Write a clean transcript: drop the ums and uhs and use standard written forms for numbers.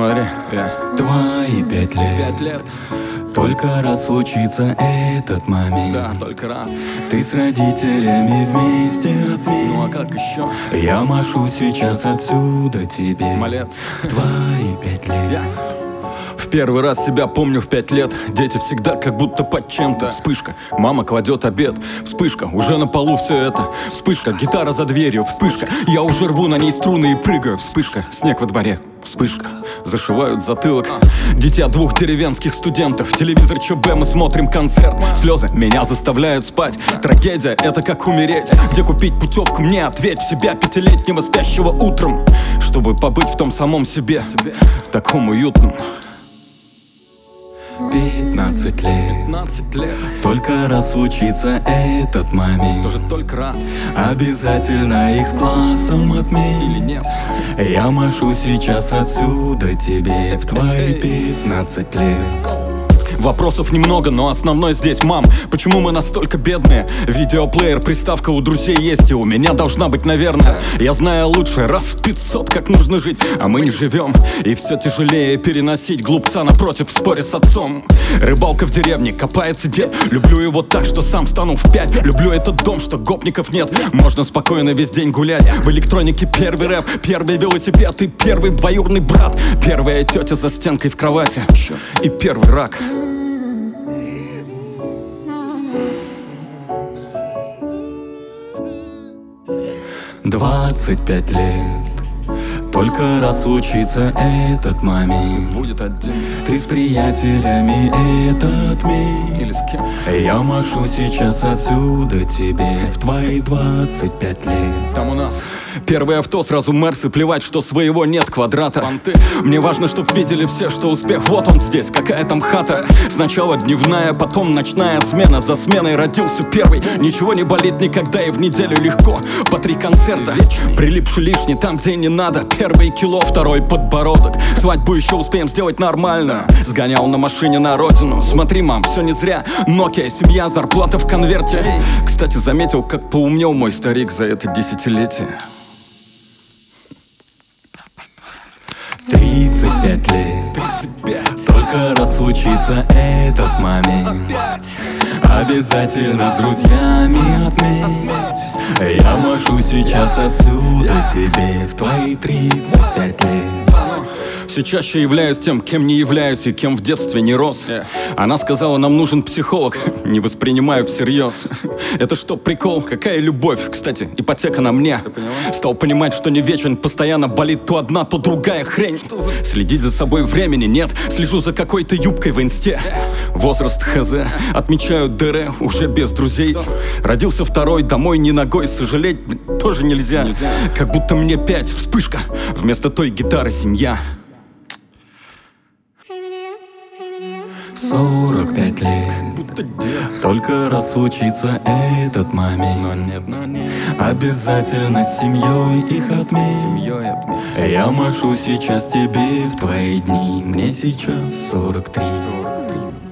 смотри, Твои 5 лет, 5 лет, только раз случится этот момент. да, только раз. Ты с родителями вместе отметь. Ну а как еще? Я машу сейчас отсюда тебе. Малец. В твои 5 лет. В первый раз себя помню в 5 лет. Дети всегда как будто под чем-то. Вспышка, мама кладет обед. Вспышка, уже на полу все это. Вспышка, гитара за дверью. Вспышка, я уже рву на ней струны и прыгаю. Вспышка, снег во дворе. Вспышка, зашивают затылок. Дитя 2 деревенских студентов. Телевизор ЧБ, мы смотрим концерт. Слезы меня заставляют спать. Трагедия, это как умереть. Где купить путевку, мне ответь. В себя 5-летнего спящего утром, чтобы побыть в том самом себе, таком уютном. 15 лет, 15 лет, только раз случится этот момент. тоже только раз. Обязательно их с классом Или отметь. нет? Я машу сейчас отсюда тебе. В твои 15 лет. Вопросов немного, но основной здесь: мам, почему мы настолько бедные? Видеоплеер, приставка у друзей есть, и у меня должна быть, наверное. Я знаю лучше раз в 500, как нужно жить, а мы не живем. И все тяжелее переносить глупца напротив в споре с отцом. Рыбалка в деревне, копается дед. Люблю его так, что сам встану в 5. Люблю этот дом, что гопников нет. Можно спокойно весь день гулять. В электронике первый рэп, первый велосипед и первый двоюродный брат. Первая тетя за стенкой в кровати и первый рак. 25 лет, только раз случится этот момент. Будет один Ты с приятелями это отметь. или с кем? Я машу сейчас отсюда тебе. В твои 25 лет. Там у нас первое авто, сразу Мерс, и плевать, что своего нет квадрата. Мне важно, чтоб видели все, что успех. Вот он здесь, какая там хата. Сначала дневная, потом ночная смена. За сменой родился первый. Ничего не болит никогда, и в неделю легко. По 3 концерта, прилипший лишний там, где не надо. Первый кило, второй подбородок. Свадьбу еще успеем сделать нормально. Сгонял на машине на родину. Смотри, мам, все не зря. Nokia, семья, зарплата в конверте. Кстати, заметил, как поумнел мой старик за это десятилетие. 35 лет, 35. только раз случится этот момент. Обязательно с друзьями отметь. Я машу сейчас отсюда тебе. В твои 35 лет. Все чаще являюсь тем, кем не являюсь и кем в детстве не рос. Она сказала, нам нужен психолог. Не воспринимаю всерьез. Это что, прикол? Какая любовь? Кстати, ипотека на мне. Стал понимать, что не вечен. Постоянно болит то одна, то другая хрень. Следить за собой времени нет. Слежу за какой-то юбкой в инсте. Возраст хз. Отмечаю ДР уже без друзей. Родился второй, домой не ногой. Сожалеть тоже нельзя. Как будто мне 5, вспышка. Вместо той гитары семья. 45 лет, только раз случится этот момент. Обязательно с семьей их отметь. Я машу сейчас тебе в твои дни. Мне сейчас 43.